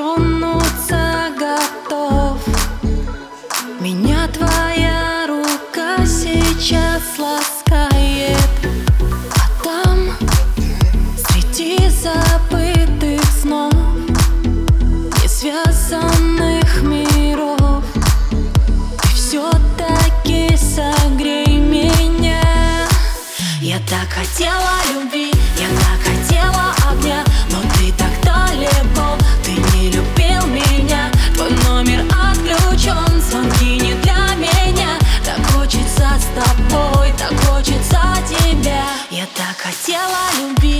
тронуться готов. Меня твоя рука сейчас ласкает, а там, среди забытых снов, несвязанных миров, ты все-таки согрей меня. Я так хотела любви, я так хотела огня, но ты так далеко, ты не любил меня. Твой номер отключен, звонки не для меня. Так хочется с тобой, так хочется тебя. Я так хотела любви.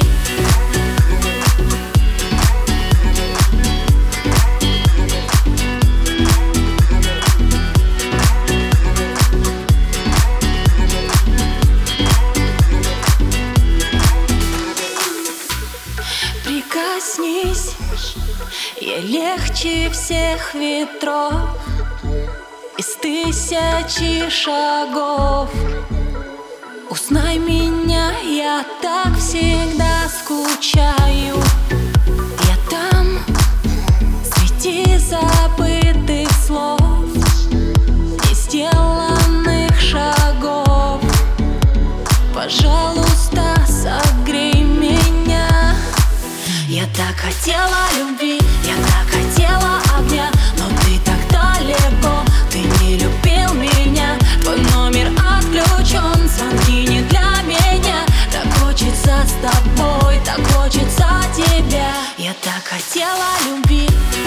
Прикоснись, я легче всех ветров, из тысячи шагов. Узнай меня, я так всегда скучаю. Я там, среди забытых слов, не сделанных шагов. Пожалуйста, согрей меня. Я так хотела любви, я так хотела огня, но ты так далеко, ты не любил меня. Твой номер отключен, звонки не для меня. Так хочется с тобой, так хочется тебя. Я так хотела любви.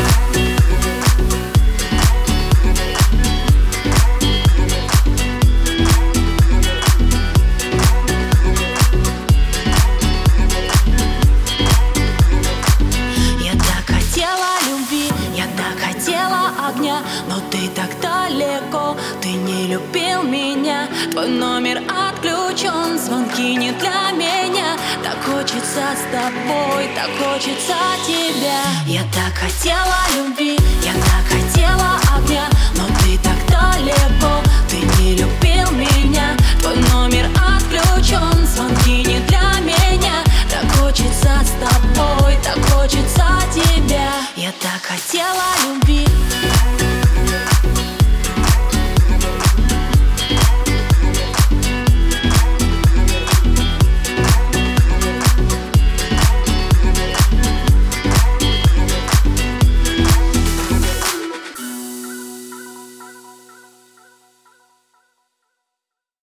Огня, но ты так далеко, ты не любил меня. Твой номер отключен, звонки не для меня. Так хочется с тобой, так хочется тебя. Я так хотела любви, я так хотела огня, но ты так далеко, ты не любил меня. Твой номер отключен, звонки не для меня. Так хочется с тобой, так хочется тебя. Я так хотела любви.